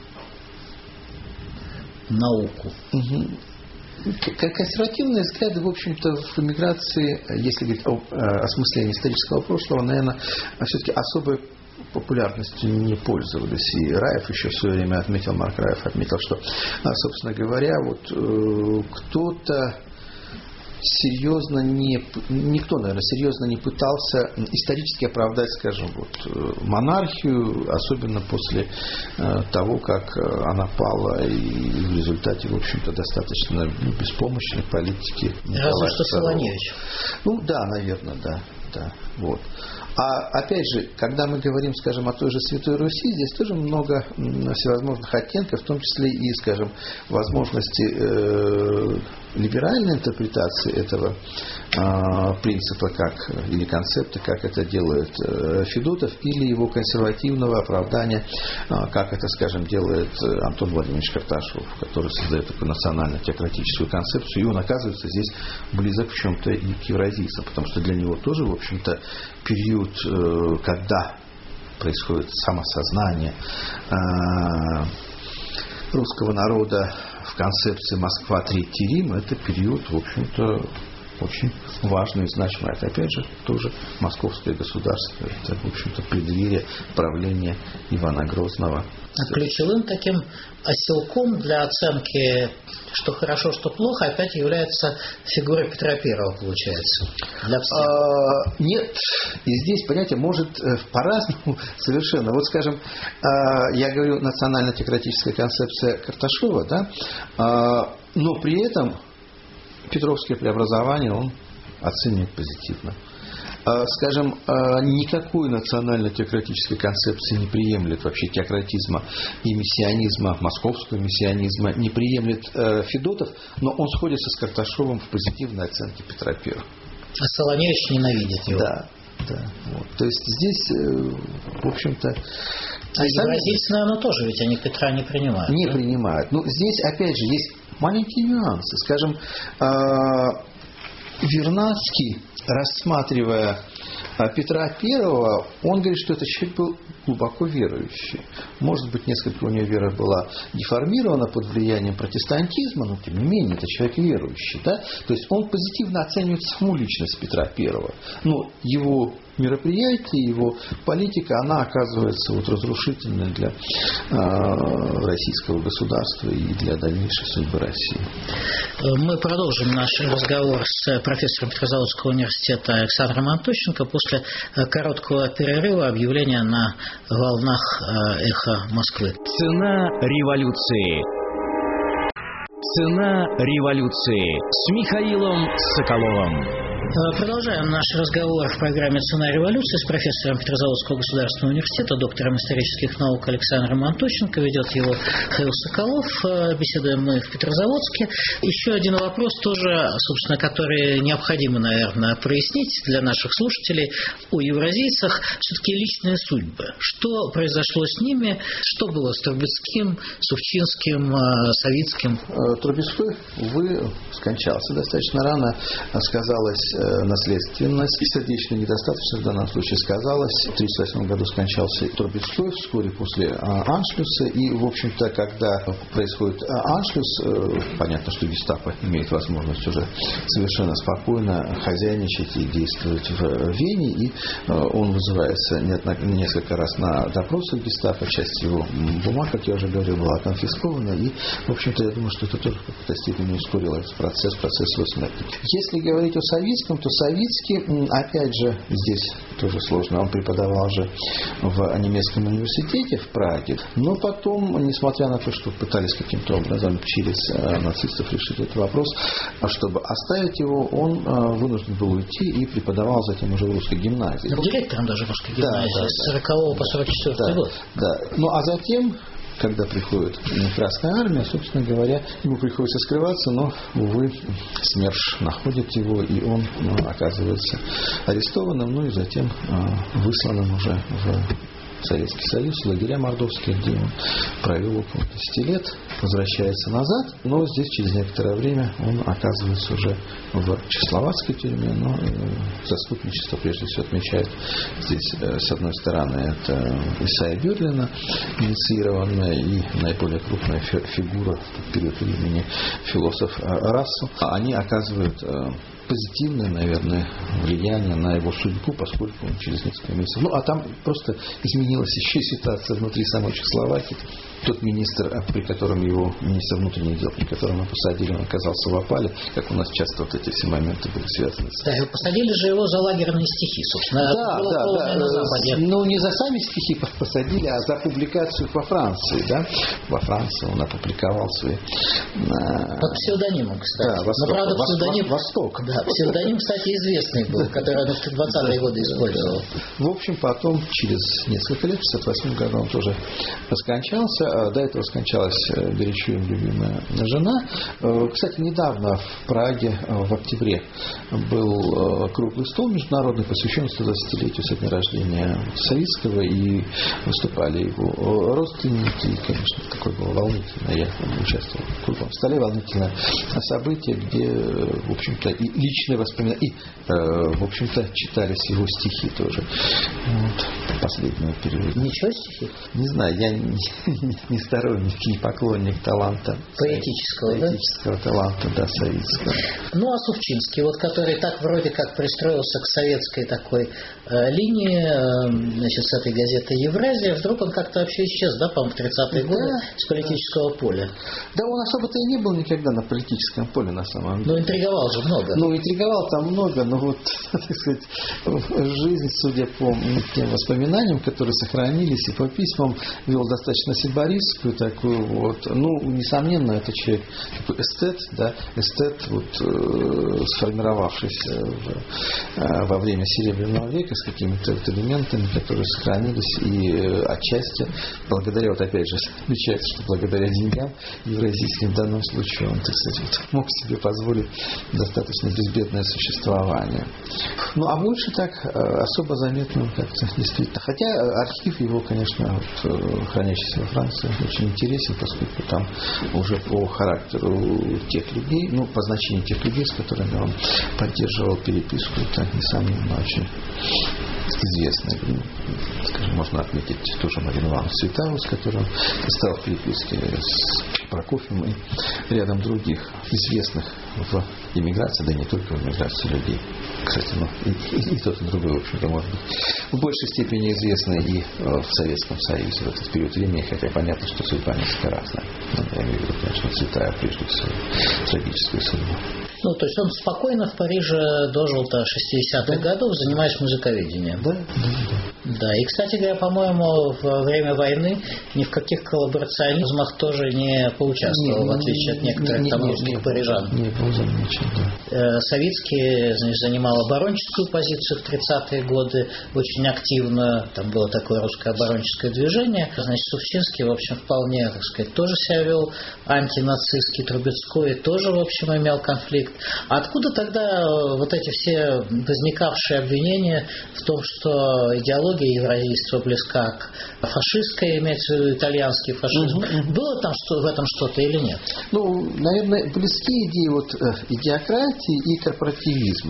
Науку. Угу. Консервативные взгляды, в общем-то, в эмиграции, если говорить о осмыслении исторического прошлого, наверное, все-таки особой популярностью не пользовались. И Раев еще в свое время отметил, Марк Раев отметил, что, собственно говоря, кто-то никто, наверное, серьезно не пытался исторически оправдать, скажем, монархию, особенно после того, как она пала, и в результате, в общем-то, достаточно беспомощной политики. Разве что Солоневич. Да, наверное, да. А опять же, когда мы говорим, скажем, о той же Святой Руси, здесь тоже много всевозможных оттенков, в том числе и, скажем, возможности либеральной интерпретации этого принципа или концепта, как это делает Федотов, или его консервативного оправдания, как это, скажем, делает Антон Владимирович Карташов, который создает такую национально-теократическую концепцию, и он оказывается здесь близок в чем-то и к евразийцам, потому что для него тоже, в общем-то, период, когда происходит самосознание русского народа в концепции Москва, Третий Рим, это период, в общем-то, очень важный и значимый. Это, опять же, тоже московское государство. Это, в общем-то, преддверие правления Ивана Грозного. Ключевым таким оселком для оценки, что хорошо, что плохо, опять является фигура Петра Первого, получается, для всех. Нет. И здесь, понимаете, может по-разному совершенно. Скажем, я говорю, национально-теократическая концепция Карташова, но при этом Петровское преобразование он оценивает позитивно. Скажем, никакой национально-теократической концепции не приемлет вообще теократизма и мессианизма, московского мессианизма, не приемлет Федотов, но он сходится с Карташовым в позитивной оценке Петра I. А Солоневич ненавидит его. Да. То есть здесь, в общем-то... А евразийцы, наверное, тоже, ведь они Петра не принимают. Не принимают. Здесь, опять же, есть маленькие нюансы. Скажем, Вернадский, рассматривая Петра Первого, он говорит, что этот человек был глубоко верующий. Может быть, несколько у него вера была деформирована под влиянием протестантизма, но тем не менее, это человек верующий. То есть он позитивно оценивает саму личность Петра Первого. Но его мероприятие, его политика, она оказывается разрушительной для российского государства и для дальнейшей судьбы России. Мы продолжим наш разговор с профессором Петрозаводского университета Александром Антощенко после короткого перерыва, объявления на волнах «Эхо Москвы». Цена революции. Цена революции с Михаилом Соколовым. Продолжаем наш разговор в программе «Цена революции» с профессором Петрозаводского государственного университета, доктором исторических наук Александром Антощенко. Ведет его Михаил Соколов. Беседуем мы в Петрозаводске. Еще один вопрос тоже, собственно, который необходимо, наверное, прояснить для наших слушателей. О евразийцах все-таки личные судьбы. Что произошло с ними? Что было с Трубецким, Сувчинским, Савицким? Трубецкой, увы, скончался достаточно рано. Сказалось наследственность и сердечная недостаточность в данном случае сказалась. В 1938 году скончался Трубецкой, вскоре после Аншлюса. И, в общем-то, когда происходит Аншлюс, понятно, что гестапо имеет возможность уже совершенно спокойно хозяйничать и действовать в Вене. И он вызывается несколько раз на допросы гестапо. Часть его бумаг, как я уже говорил, была конфискована. И, в общем-то, я думаю, что это тоже в какой-то степени ускорило этот процесс его смерти. Если говорить о Савицком, то Савицкий, опять же, здесь тоже сложно. Он преподавал же в немецком университете в Праге. Но потом, несмотря на то, что пытались каким-то образом через нацистов решить этот вопрос, чтобы оставить его, он вынужден был уйти и преподавал затем уже в русской гимназии. Директором даже русской гимназии с 40 по 44 год. Да. Ну а затем, когда приходит Красная Армия, собственно говоря, ему приходится скрываться, но, увы, СМЕРШ находит его, и он оказывается арестованным, ну и затем высланным уже в Советский Союз, в лагеря мордовские, где он провел около 10 лет, возвращается назад, но здесь через некоторое время он оказывается уже в чехословацкой тюрьме, но заступничество прежде всего отмечает здесь, с одной стороны, это Исайя Бюрлина, инициированная и наиболее крупная фигура в период времени философ Рассел. Они оказывают позитивное, наверное, влияние на его судьбу, поскольку он через несколько месяцев... Ну, а там просто изменилась еще ситуация внутри самой Чехословакии. Тот министр, при котором его, министр внутренних дел, при котором его посадили, он оказался в опале, как у нас часто вот эти все моменты были связаны с... Да, посадили же его за лагерные стихи, собственно. Да. Ну, не за сами стихи посадили, а за публикацию во Франции, да. Во Франции он опубликовал свои... Под псевдонимом, кстати. Да, Восток. Но, правда, псевдоним... Восток. Да, псевдоним, кстати, известный был, который он в 20-е годы использовал. В общем, потом, через несколько лет, в 1968 году он тоже скончался. До этого скончалась горячо им любимая жена. Кстати, недавно в Праге, в октябре, был круглый стол международный, посвященный 120-летию со дня рождения Савицкого, и выступали его родственники. И, конечно, такое было волнительное. Я участвовал в круглом столе, волнительное событие, где, в общем-то, и личные воспоминания, и, в общем-то, читались его стихи тоже. Вот, последнего периода. Ничего стихи? Не знаю, я не сторонник, не поклонник таланта. Поэтического таланта, да, Савицкого. Ну, а Сувчинский, вот, который так вроде как пристроился к советской такой линии, значит, с этой газеты «Евразия», вдруг он как-то вообще исчез, да, по-моему, в 30-е годы с политического поля. Да, он особо-то и не был никогда на политическом поле, на самом деле. Но интриговал же много. Ну, интриговал там много, но вот, так сказать, жизнь, судя по тем воспоминаниям, которые сохранились, и по письмам, вел достаточно сибаристскую такую вот, ну, несомненно, это человек такой эстет, да, вот, сформировавшийся во время Серебряного века с какими-то вот элементами, которые сохранились, и отчасти благодаря, вот опять же, отмечается, что благодаря деньгам евразийским в данном случае он, так сказать, вот, мог себе позволить достаточно безбедное существование. Ну, а больше так особо заметно как-то действительно. Хотя архив его, конечно, вот, хранящийся во Франции, очень интересен, поскольку там уже по характеру тех людей, ну, по значению тех людей, с которыми он поддерживал переписку, это, несомненно, очень известный. Скажем, можно отметить ту же Марину Ивановну Цветаеву, с которой он стал в переписке, с Прокофьевым и рядом других известных в эмиграции, да и не только в эмиграции людей. Кстати, ну, и тот, и другой, в общем-то, может быть, в большей степени известны и в Советском Союзе в этот период времени, хотя понятно, что судьба несколько разная. Ну, я имею в виду, конечно, Цветаева, прежде всего, трагическую судьбу. Ну, то есть он спокойно в Париже дожил до 60-х годов, занимаясь музыковедением. Да, и, кстати говоря, по-моему, во время войны ни в каких коллаборационизмах тоже не поучаствовал, в отличие от некоторых там русских парижан. Не был замечен, да. Савицкий, значит, занимал оборонческую позицию в 30-е годы, очень активно, там было такое русское оборонческое движение. Значит, Сувчинский, в общем, вполне, так сказать, тоже себя вел антинацистский, Трубецкой тоже, в общем, имел конфликт. А откуда тогда вот эти все возникавшие обвинения в том, что идеология евразийства близка к фашистской, имеется в виду итальянский фашизм? Было там в этом что-то или нет? Ну, наверное, близкие идеи вот идиократии и корпоративизма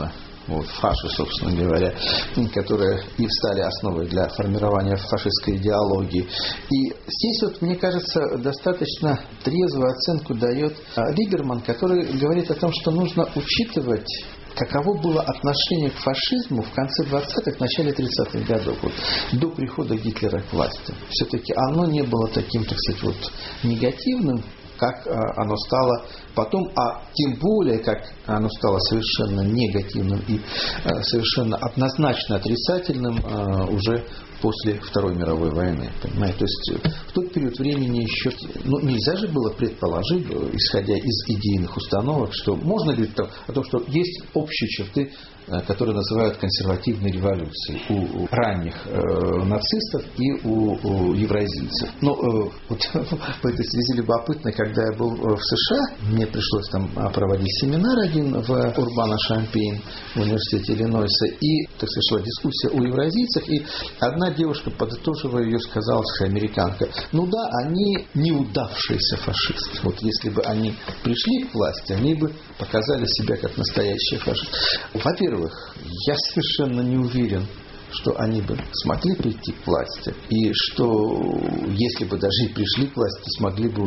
вот, фаши, собственно говоря, которые и стали основой для формирования фашистской идеологии. И здесь, вот, мне кажется, достаточно трезвую оценку дает Либерман, который говорит о том, что нужно учитывать, каково было отношение к фашизму в конце 20-х, начале 30-х годов, вот, до прихода Гитлера к власти. Все-таки оно не было таким, так сказать, вот, негативным, как оно стало потом, а тем более, как оно стало совершенно негативным и совершенно однозначно отрицательным уже после Второй мировой войны. Понимаете? То есть в тот период времени еще нельзя же было предположить, исходя из идейных установок, что можно говорить о том, что есть общие черты, которые называют консервативной революцией у ранних нацистов и у евразийцев. Но вот в этой связи любопытно, когда я был в США, мне пришлось там проводить семинар один в Урбано-Шампейн в университете Иллинойса, и, так сказать, шла дискуссия о евразийцах, и одна девушка, подытоживая ее, сказала, американка, ну да, они неудавшиеся фашисты. Вот если бы они пришли к власти, они бы показали себя как настоящие фашисты. Во-первых, я совершенно не уверен, что они бы смогли прийти к власти, и что, если бы даже и пришли к власти, то смогли бы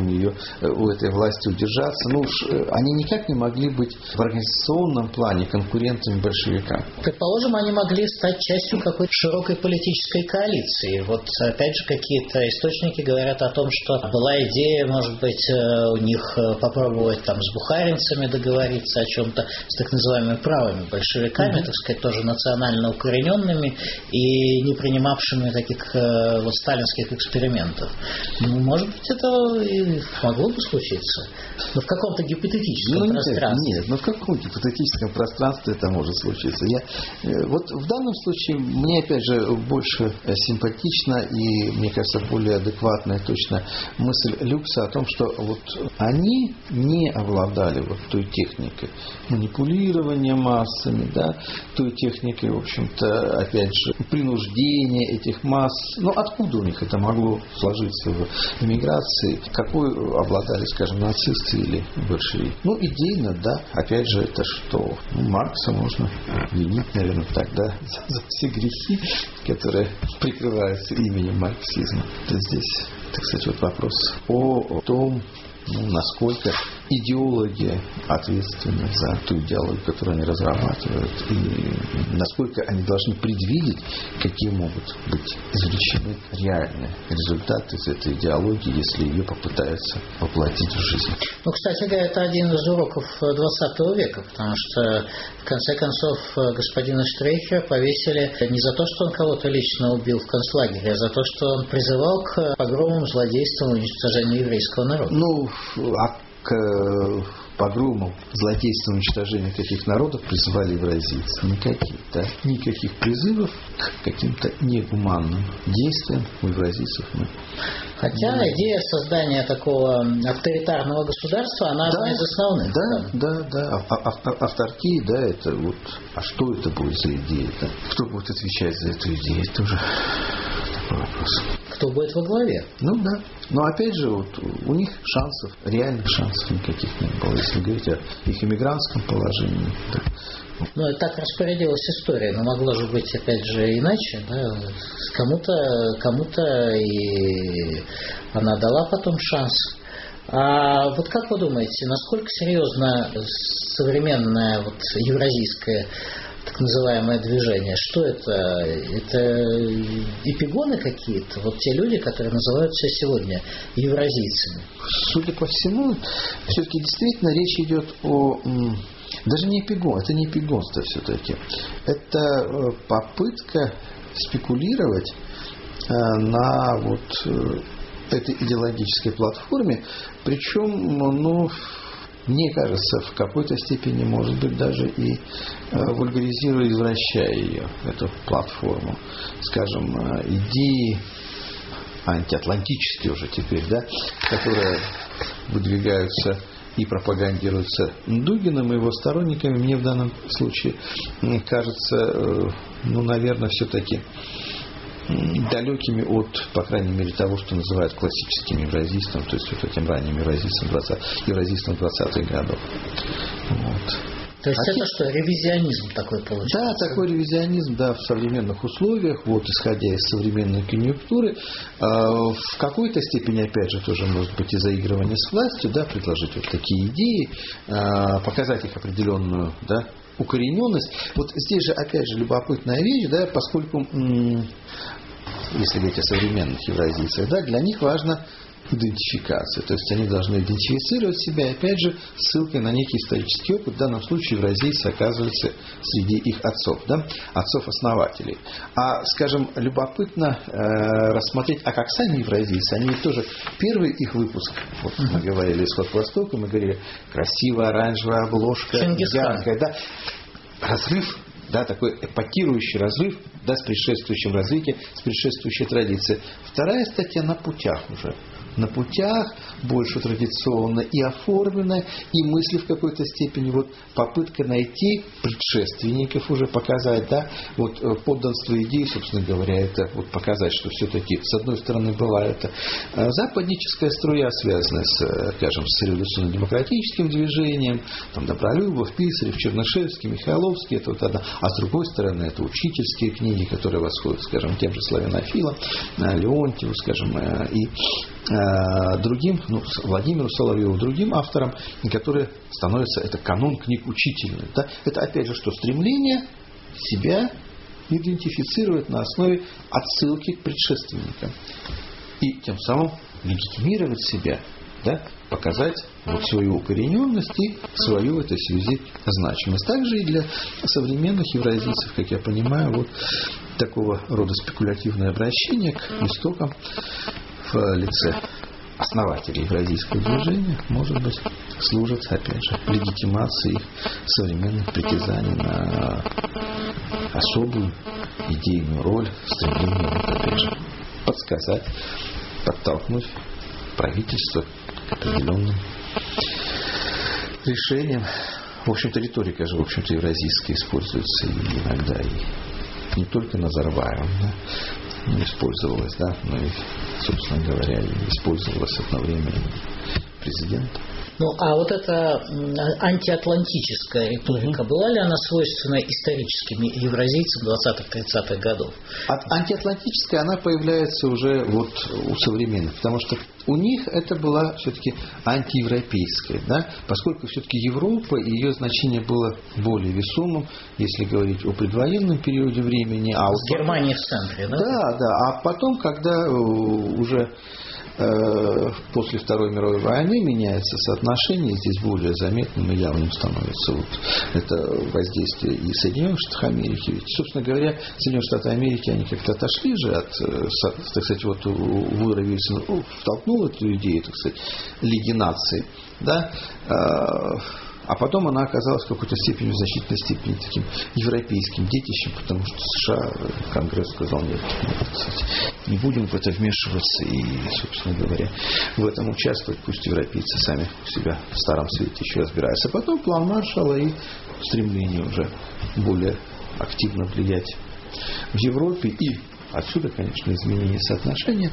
у этой власти удержаться. Ну уж они никак не могли быть в организационном плане конкурентами большевикам. Предположим, они могли стать частью какой-то широкой политической коалиции. Вот опять же какие-то источники говорят о том, что была идея, может быть, у них попробовать там с бухаринцами договориться о чем-то, с так называемыми правыми большевиками, так сказать, тоже национально укорененными и не принимавшими таких вот сталинских экспериментов. Ну, может быть, это и могло бы случиться. Но в каком-то гипотетическом пространстве. Нет, в каком гипотетическом пространстве это может случиться. Вот в данном случае мне, опять же, больше симпатична и, мне кажется, более адекватная точно мысль Люкса о том, что вот они не обладали вот той техникой манипулирования массами, да, той техникой, в общем-то, опять же, принуждение этих масс. Но откуда у них это могло сложиться в эмиграции? Какой обладали, скажем, нацисты или большевики? Ну, идейно, да. Опять же, это что? Маркса можно винить, наверное, тогда за все грехи, которые прикрываются именем марксизма. Это здесь, так сказать, вот вопрос о том, насколько идеологи ответственны за ту идеологию, которую они разрабатывают, и насколько они должны предвидеть, какие могут быть извлечены реальные результаты из этой идеологии, если ее попытаются воплотить в жизнь. Ну, кстати говоря, это один из уроков 20 века, потому что, в конце концов, господина Штрейхера повесили не за то, что он кого-то лично убил в концлагере, а за то, что он призывал к погромам, злодействам, уничтожению еврейского народа. Ну, а к погромам, злодействам, уничтожению каких народов призывали евразийцы? Никаких, да? Никаких призывов к каким-то негуманным действиям у евразийцев нет. Хотя идея создания такого авторитарного государства, она одна из основных. Да. Авторкия, да, это вот... А что это будет за идея? Да? Кто будет отвечать за эту идею? Это уже такой вопрос. Кто будет во главе? Ну да. Но опять же, вот, у них шансов, реальных шансов никаких не было. Если говорить о их эмигрантском положении. Да. Ну, и так распорядилась история, но могло же быть, опять же, иначе. Да? Кому-то и она дала потом шанс. А вот как вы думаете, насколько серьезно современное вот евразийское так называемое движение? Что это? Это эпигоны какие-то? Вот те люди, которые называют себя сегодня евразийцами. Судя по всему, все-таки действительно речь идет о... Даже не эпигон, это не эпигонство все-таки. Это попытка спекулировать на вот этой идеологической платформе, причем, ну, мне кажется, в какой-то степени, может быть, даже и вульгаризируя, извращая ее, эту платформу. Скажем, идеи антиатлантические уже теперь, да, которые выдвигаются и пропагандируются Дугиным и его сторонниками, мне в данном случае кажется, ну, наверное, все-таки далекими от, по крайней мере, того, что называют классическим евразийством, то есть вот этим ранним евразийством 20-х годов. Вот. То есть это что, ревизионизм такой получается? Да, такой ревизионизм, да, в современных условиях, вот, исходя из современной конъюнктуры, в какой-то степени, опять же, тоже может быть и заигрывание с властью, да, предложить вот такие идеи, показать их определенную, да, укорененность. Вот здесь же, опять же, любопытная вещь, да, поскольку, если говорить о современных евразийцах, да, для них важно идентификация. То есть они должны идентифицировать себя, опять же, ссылкой на некий исторический опыт. В данном случае евразийцы оказываются среди их отцов, да, отцов-основателей. А, скажем, любопытно рассмотреть, а как сами евразийцы, они ведь тоже, первый их выпуск, вот мы говорили «Исход к востоку», мы говорили красивая оранжевая обложка, яркая, да, разрыв, да, такой эпатирующий разрыв, да, с предшествующим развитием, с предшествующей традицией. Вторая статья на путях уже. На путях, больше традиционно и оформленная, и мысли в какой-то степени, вот попытка найти предшественников уже, показать, да, вот подданство идеи, собственно говоря, это вот показать, что все-таки, с одной стороны, была это западническая струя, связанная с, скажем, с революционно-демократическим движением, там Добролюбов, Писарев, Чернышевский, Михайловский, это вот одна, а с другой стороны, это учительские книги, которые восходят, скажем, тем же славянофилам, Леонтьеву, скажем, и другим, Владимиру Соловьеву, другим авторам, которые становятся, это канон книг учительных. Да? Это опять же что? Стремление себя идентифицировать на основе отсылки к предшественникам. И тем самым легитимировать себя, да? Показать вот свою укорененность и свою в этой связи значимость. Также и для современных евразийцев, как я понимаю, вот такого рода спекулятивное обращение к истокам в лице основателей евразийского движения, может быть, служит, опять же, легитимацией их современных притязаний на особую идейную роль, стремление, опять же, подсказать, подтолкнуть правительство к определенным решениям. В общем-то, риторика же, в общем-то, евразийская используется и иногда и не только Назарбаевым, да, использовалась, да, но и, собственно говоря, и использовалась одновременно президентом. Ну, а вот эта антиатлантическая риторика, была ли она свойственна историческим евразийцам 20-30-х годов? Антиатлантическая, она появляется уже вот у современных, потому что у них это была все-таки антиевропейская, да, поскольку все-таки Европа и ее значение было более весомым, если говорить о предвоенном периоде времени. А с Германией в центре, да? Да, да. А потом, когда уже после Второй мировой войны меняется соотношение, здесь более заметным и явным становится вот это воздействие и Соединенных Штатов Америки. Ведь, собственно говоря, Соединенные Штаты Америки, они как-то отошли же от, так сказать, вот Вудро Вильсон втолкнул эту идею, так сказать, Лиги наций, да, а потом она оказалась в какой-то степени, в значительной степени таким европейским детищем, потому что США, Конгресс сказал, нет, не будем в это вмешиваться и, собственно говоря, в этом участвовать, пусть европейцы сами у себя в Старом Свете еще разбираются. А потом план Маршалла и стремление уже более активно влиять в Европе и отсюда, конечно, изменение соотношения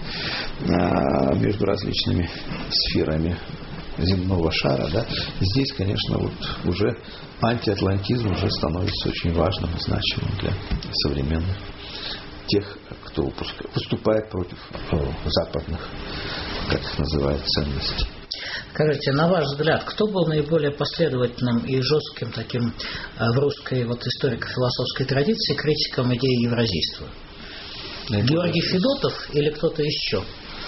между различными сферами земного шара, да, здесь, конечно, вот уже антиатлантизм уже становится очень важным и значимым для современных тех, кто выступает против западных, как их называют, ценностей. Скажите, на ваш взгляд, кто был наиболее последовательным и жестким таким в русской вот историко-философской традиции критиком идеи евразийства? Георгий Федотов или кто-то еще?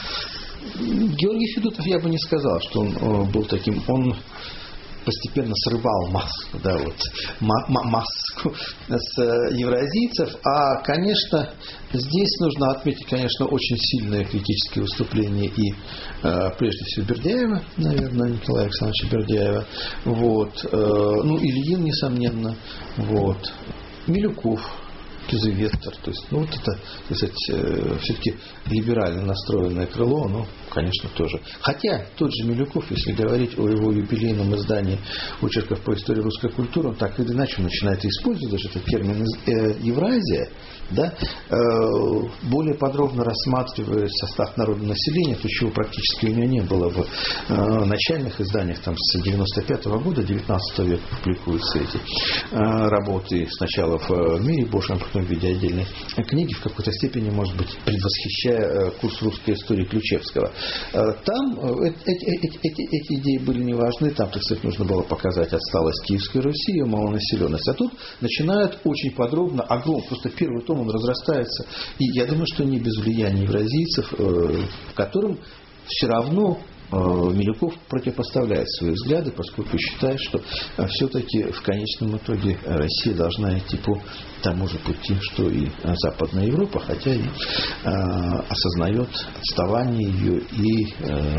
Георгий Федотов, я бы не сказал, что он был таким, он постепенно срывал маску, да, вот, маску с евразийцев, а, конечно, здесь нужно отметить, конечно, очень сильное критическое выступление и, прежде всего, Бердяева, наверное, Николая Александровича Бердяева, вот, ну, Ильин, несомненно, вот, Милюков, Кизывестер, то есть, вот это, так сказать, все-таки либерально настроенное крыло, конечно, тоже. Хотя тот же Милюков, если говорить о его юбилейном издании очерков по истории русской культуры, он так или иначе начинает использовать даже этот термин Евразия, да, более подробно рассматривая состав народного населения, то, чего практически у него не было в начальных изданиях, там, с 95 года, 19 века публикуются эти работы сначала в «Мире Божьем», потом в виде отдельной книги, в какой-то степени, может быть, предвосхищая курс русской истории Ключевского. Там эти идеи были не важны, там, так сказать, нужно было показать отсталость Киевской Руси, ее малонаселенность. А тут начинают очень подробно, огромно, просто первый том он разрастается, и я думаю, что не без влияния евразийцев, в котором все равно Милюков противопоставляет свои взгляды, поскольку считает, что все-таки в конечном итоге Россия должна идти по тому же пути, что и Западная Европа, хотя и осознает отставание ее и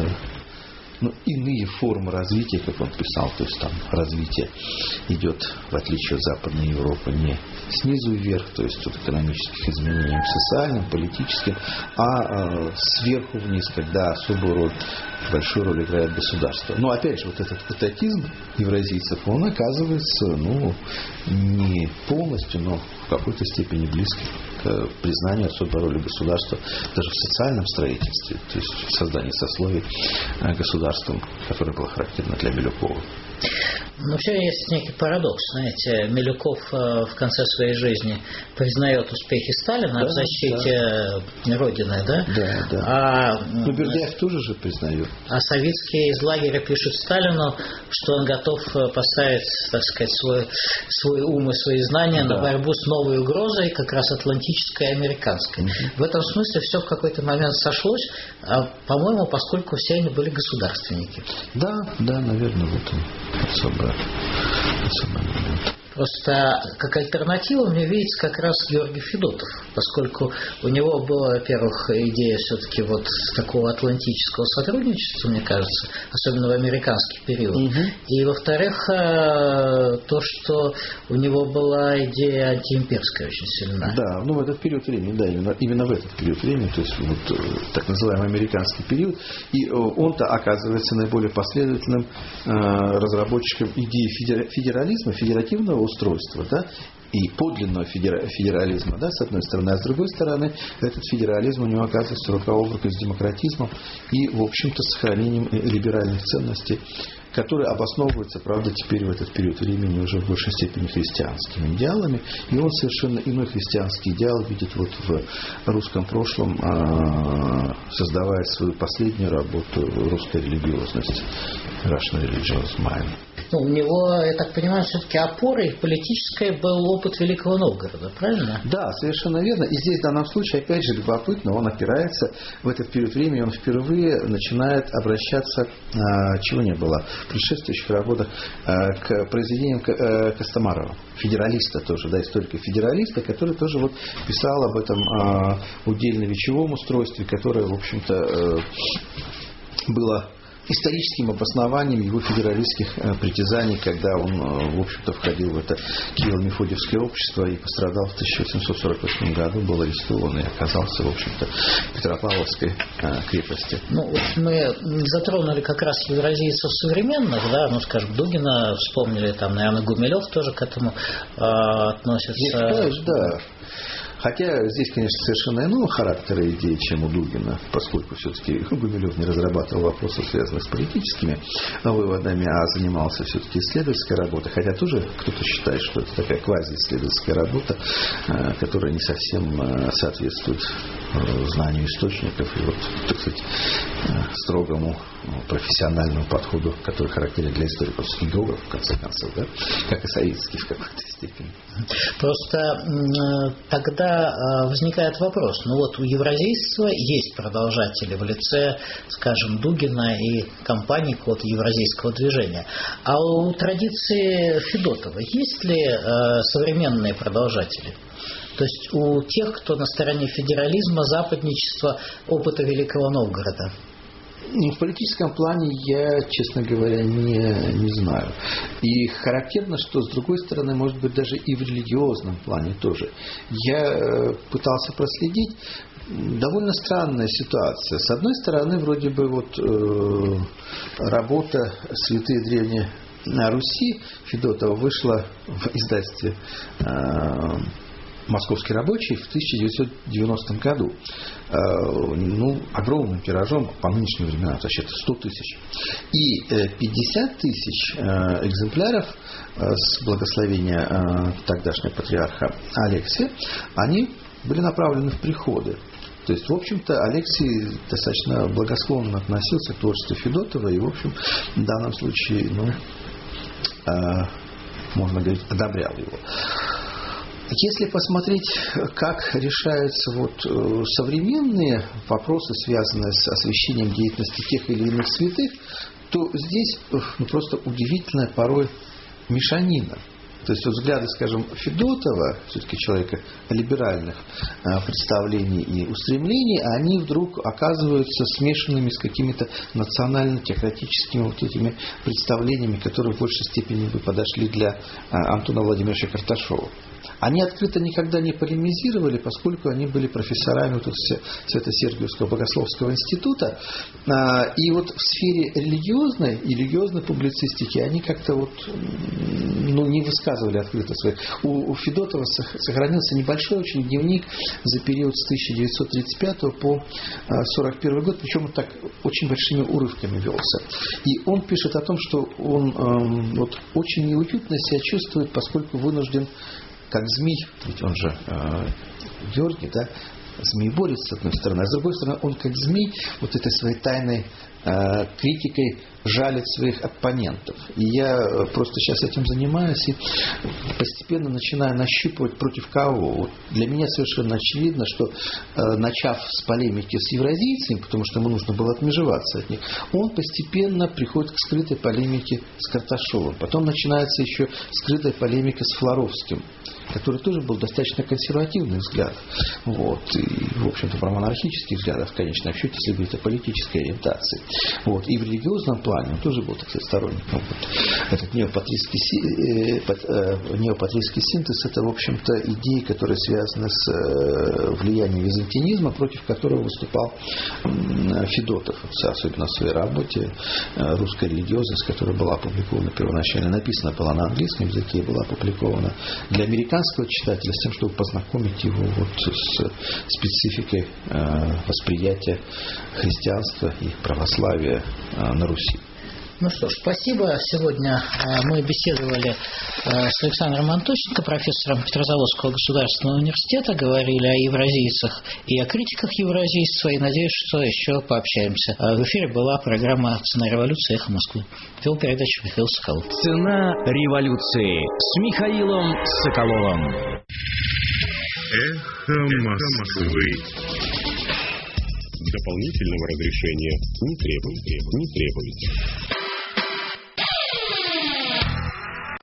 иные формы развития, как он писал, то есть там развитие идет, в отличие от Западной Европы, не снизу вверх, то есть от экономических изменений социальным, политическим, а сверху вниз, когда особую роль, большую роль играет государство. Но опять же, вот этот патриотизм евразийцев, он оказывается, не полностью, но в какой-то степени близкий к признанию особой роли государства даже в социальном строительстве, то есть в создании сословий государством, которое было характерно для Милюкова. Все есть некий парадокс, знаете. Милюков в конце своей жизни признает успехи Сталина в защите Родины, да? Да. Но Бердяев тоже же признает. А Савицкий из лагеря пишет Сталину, что он готов поставить, так сказать, свой ум и свои знания на борьбу с новой угрозой, как раз атлантической и американской. В этом смысле все в какой-то момент сошлось, по-моему, поскольку все они были государственники. Да, наверное, в этом особый момент. Просто как альтернативу мне видится как раз Георгий Федотов, поскольку у него была, во-первых, идея все-таки вот такого атлантического сотрудничества, мне кажется, особенно в американский период. И, во-вторых, то, что у него была идея антиимперская очень сильна. Да, в этот период времени, именно в этот период времени, то есть вот так называемый американский период, и он-то оказывается наиболее последовательным разработчиком идеи федерализма, федеративного устройства, да, и подлинного федерализма, да, с одной стороны, а с другой стороны, этот федерализм у него оказывается рукообразом с демократизмом и, в общем-то, сохранением либеральных ценностей, которые обосновываются, правда, теперь в этот период времени уже в большей степени христианскими идеалами, и он совершенно иной христианский идеал видит вот в русском прошлом, создавая свою последнюю работу «Русская религиозность», Russian Religious Mind. У него, я так понимаю, все-таки опорой политической был опыт Великого Новгорода, правильно? Да, совершенно верно. И здесь в данном случае, опять же, любопытно, он опирается в этот период времени, он впервые начинает обращаться, чего не было в предшествующих работах, к произведениям Костомарова, федералиста тоже, да, историка-федералиста, который тоже вот писал об этом удельно-вечевом устройстве, которое, в общем-то, было историческим обоснованием его федералистских притязаний, когда он, в общем-то, входил в это Киево-Мефодиевское общество и пострадал в 1848 году, был арестован и оказался, в общем-то, в Петропавловской крепости. Мы затронули как раз евразийцев современных, да, скажем, Дугина вспомнили, там, наверное, Гумилев тоже к этому относится. Да. Хотя здесь, конечно, совершенно иного характера идеи, чем у Дугина, поскольку все-таки Гумилев не разрабатывал вопросы, связанных с политическими выводами, а занимался все-таки исследовательской работой. Хотя тоже кто-то считает, что это такая квазиисследовательская работа, которая не совсем соответствует знанию источников и вот, так сказать, строгому профессиональному подходу, который характерен для историков и географов, в конце концов, да? Как и советский в какой-то степени. Просто тогда возникает вопрос. У евразийства есть продолжатели в лице, скажем, Дугина и компании какого-то евразийского движения. А у традиции Федотова есть ли современные продолжатели? То есть у тех, кто на стороне федерализма, западничества, опыта Великого Новгорода? В политическом плане я, честно говоря, не знаю. И характерно, что, с другой стороны, может быть, даже и в религиозном плане тоже. Я пытался проследить. Довольно странная ситуация. С одной стороны, вроде бы работа «Святые древние на Руси» Федотова вышла в издательстве «Московский рабочий» в 1990 году. Огромным тиражом, по нынешним временам, вообще-то 100 тысяч. И 50 тысяч экземпляров с благословения тогдашнего патриарха Алексия, они были направлены в приходы. То есть, в общем-то, Алексий достаточно благосклонно относился к творчеству Федотова и, в общем, в данном случае, можно говорить, одобрял его. Если посмотреть, как решаются современные вопросы, связанные с освящением деятельности тех или иных святых, то здесь просто удивительная порой мешанина. То есть взгляды, скажем, Федотова, все-таки человека либеральных представлений и устремлений, они вдруг оказываются смешанными с какими-то национально-теократическими этими представлениями, которые в большей степени бы подошли для Антона Владимировича Карташова. Они открыто никогда не полемизировали, поскольку они были профессорами Свято-Сергиевского богословского института. И в сфере религиозной публицистики они как-то не высказывали открыто свои. У Федотова сохранился небольшой очень дневник за период с 1935 по 1941 год, причем он так очень большими урывками велся. И он пишет о том, что он очень неуютно себя чувствует, поскольку вынужден, как змей, ведь он же Георгий, да, змееборец, с одной стороны, а с другой стороны, он как змей этой своей тайной критикой жалит своих оппонентов. И я просто сейчас этим занимаюсь и постепенно начинаю нащупывать, против кого. Для меня совершенно очевидно, что начав с полемики с евразийцами, потому что ему нужно было отмежеваться от них, он постепенно приходит к скрытой полемике с Карташовым. Потом начинается еще скрытая полемика с Флоровским, который тоже был достаточно консервативный взгляд. И, в общем-то, про монархических взглядов, в конечном счете, если говорить о политической ориентации. И в религиозном плане он тоже был, так сказать, сторонником. Этот неопатрийский синтез — это, в общем-то, идеи, которые связаны с влиянием византинизма, против которого выступал Федотов, особенно в своей работе «Русская религиозность», которая была опубликована первоначально, написана была на английском языке и была опубликована для американского читателя с тем, чтобы познакомить его с спецификой восприятия христианства и православия на Руси. Ну что ж, спасибо. Сегодня мы беседовали с Александром Антощенко, профессором Петрозаводского государственного университета, говорили о евразийцах и о критиках евразийства, и надеюсь, что еще пообщаемся. В эфире была программа «Цена революции. Эхо Москвы». Вел передачу Михаил Соколов. «Цена революции» с Михаилом Соколовым. Эхо Москвы. Дополнительного разрешения не требуется.